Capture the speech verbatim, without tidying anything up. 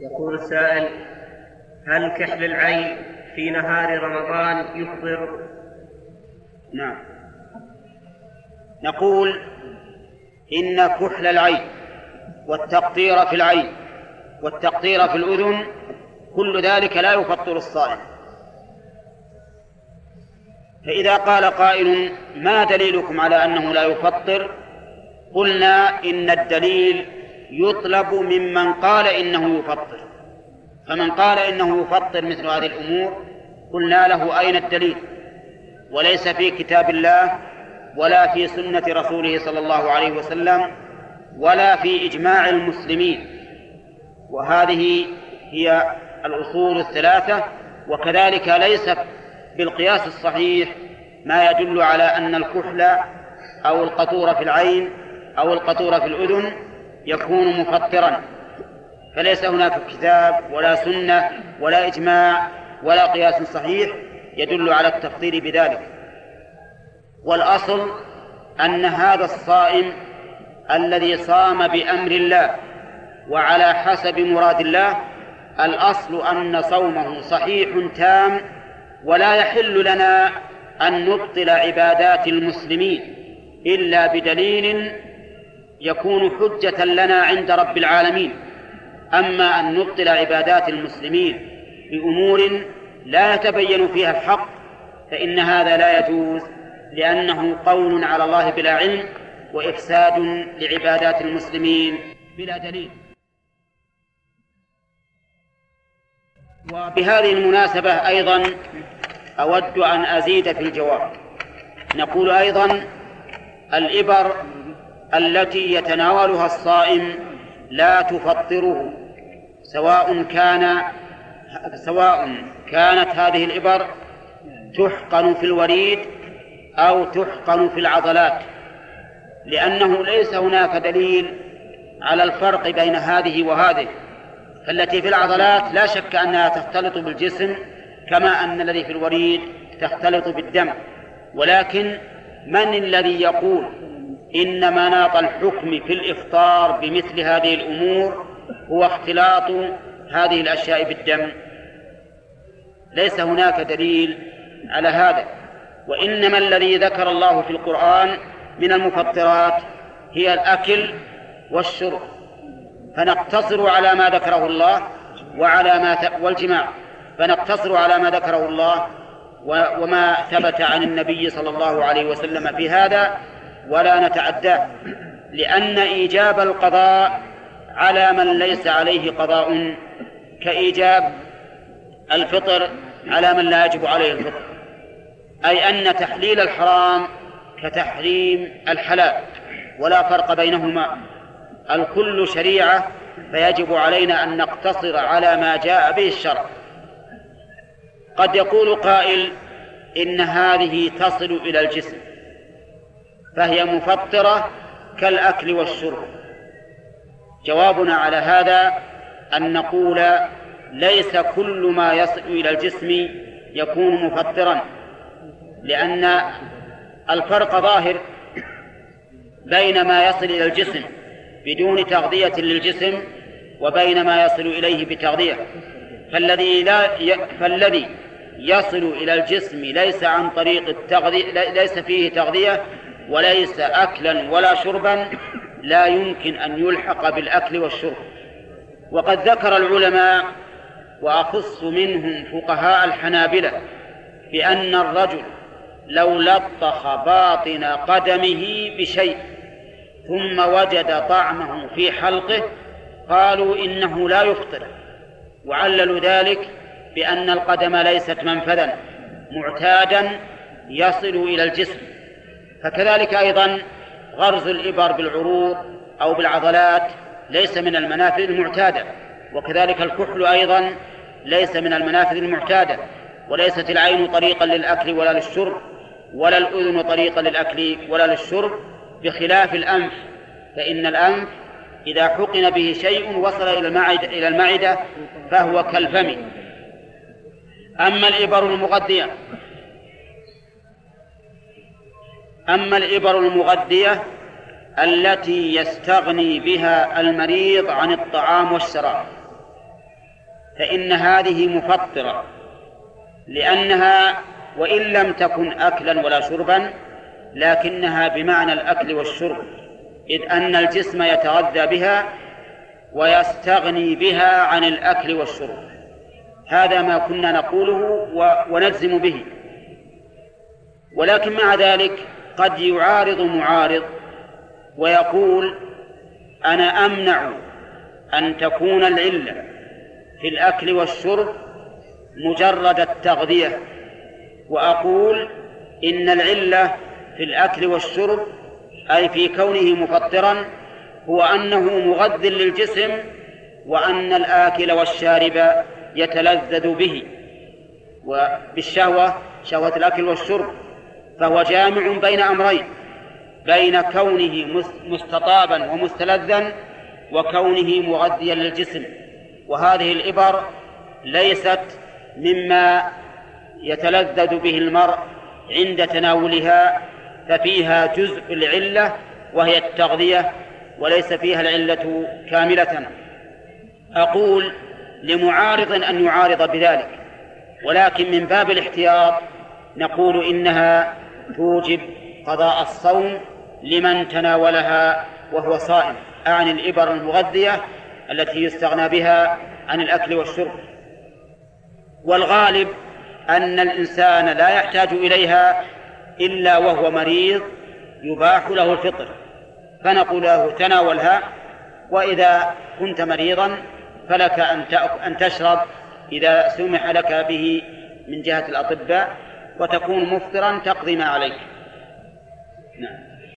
يقول السائل: هل كحل العين في نهار رمضان يفطر؟ نعم، نقول إن كحل العين والتقطير في العين والتقطير في الأذن كل ذلك لا يفطر الصائم. فإذا قال قائل: ما دليلكم على أنه لا يفطر؟ قلنا إن الدليل يطلب ممن قال إنه يفطر، فمن قال إنه يفطر مثل هذه الأمور قلنا له: أين الدليل؟ وليس في كتاب الله ولا في سنة رسوله صلى الله عليه وسلم ولا في إجماع المسلمين. وهذه هي الأصول الثلاثة. وكذلك ليس بالقياس الصحيح ما يدل على أن الكحل أو القطور في العين أو القطور في الأذن يكون مفطرا، فليس هناك كتاب ولا سنة ولا إجماع ولا قياس صحيح يدل على التفطير بذلك. والأصل أن هذا الصائم الذي صام بأمر الله وعلى حسب مراد الله، الأصل أن صومه صحيح تام، ولا يحل لنا أن نبطل عبادات المسلمين إلا بدليل يكون حجة لنا عند رب العالمين. أما أن نبطل عبادات المسلمين بأمور لا يتبين فيها الحق فإن هذا لا يجوز، لأنه قول على الله بلا علم وإفساد لعبادات المسلمين بلا دليل. وبهذه المناسبة أيضا أود أن أزيد في الجواب. نقول أيضا: الإبر التي يتناولها الصائم لا تفطره، سواء كان سواء كانت هذه الإبر تحقن في الوريد أو تحقن في العضلات، لأنه ليس هناك دليل على الفرق بين هذه وهذه. فالتي في العضلات لا شك أنها تختلط بالجسم كما أن الذي في الوريد تختلط بالدم، ولكن من الذي يقول إن مناط الحكم في الإفطار بمثل هذه الأمور هو اختلاط هذه الأشياء بالدم؟ ليس هناك دليل على هذا. وإنما الذي ذكر الله في القرآن من المفطرات هي الأكل والشرب، فنقتصر على ما ذكره الله وعلى ما ت... والجماع، فنقتصر على ما ذكره الله وما ثبت عن النبي صلى الله عليه وسلم في هذا، ولا نتعداه، لأن إيجاب القضاء على من ليس عليه قضاء كإيجاب الفطر على من لا يجب عليه الفطر، أي أن تحليل الحرام كتحريم الحلال ولا فرق بينهما، الكل شريعة، فيجب علينا أن نقتصر على ما جاء به الشرع. قد يقول قائل: إن هذه تصل إلى الجسم فهي مفطرة كالأكل والشرب. جوابنا على هذا أن نقول: ليس كل ما يصل إلى الجسم يكون مفطرا، لأن الفرق ظاهر بين ما يصل إلى الجسم بدون تغذية للجسم وبين ما يصل إليه بتغذية. فالذي, لا ي... فالذي يصل إلى الجسم ليس عن طريق التغذية، ليس فيه تغذية وليس أكلا ولا شربا، لا يمكن أن يلحق بالأكل والشرب. وقد ذكر العلماء وأخص منهم فقهاء الحنابلة بأن الرجل لو لطخ باطن قدمه بشيء ثم وجد طعمه في حلقه قالوا إنه لا يفطر، وعللوا ذلك بأن القدم ليست منفذا معتادا يصل إلى الجسم. فكذلك أيضا غرز الإبر بالعروق أو بالعضلات ليس من المنافذ المعتادة، وكذلك الكحل أيضا ليس من المنافذ المعتادة، وليست العين طريقا للأكل ولا للشرب، ولا الأذن طريقا للأكل ولا للشرب، بخلاف الأنف، فإن الأنف إذا حقن به شيء وصل إلى المعدة, إلى المعدة فهو كالفم. أما الإبر المغذية أما الإبر المغذية التي يستغني بها المريض عن الطعام والشراب، فإن هذه مفطرة، لأنها وإن لم تكن أكلا ولا شربا لكنها بمعنى الأكل والشرب، إذ أن الجسم يتغذى بها ويستغني بها عن الأكل والشرب. هذا ما كنا نقوله ونجزم به. ولكن مع ذلك قد يعارض معارض ويقول أنا أمنع أن تكون العلة في الأكل والشرب مجرد التغذية، وأقول إن العلة في الأكل والشرب أي في كونه مفطرا هو أنه مغذ للجسم، وأن الآكل والشارب يتلذذ به وبالشهوة شهوة الأكل والشرب، فهو جامع بين أمرين، بين كونه مستطابا ومستلذا وكونه مغذيا للجسم. وهذه الإبر ليست مما يتلذذ به المرء عند تناولها، ففيها جزء العلة وهي التغذية، وليس فيها العلة كاملة. أقول لمعارض أن يعارض بذلك، ولكن من باب الاحتياط نقول إنها توجب قضاء الصوم لمن تناولها وهو صائم، أعني الإبر المغذية التي يستغنى بها عن الأكل والشرب. والغالب أن الإنسان لا يحتاج إليها إلا وهو مريض يباح له الفطر، فنقول له تناولها، وإذا كنت مريضا فلك أن تشرب إذا سمح لك به من جهة الأطباء، وتكون مفطرا تقضي ما عليك. نعم.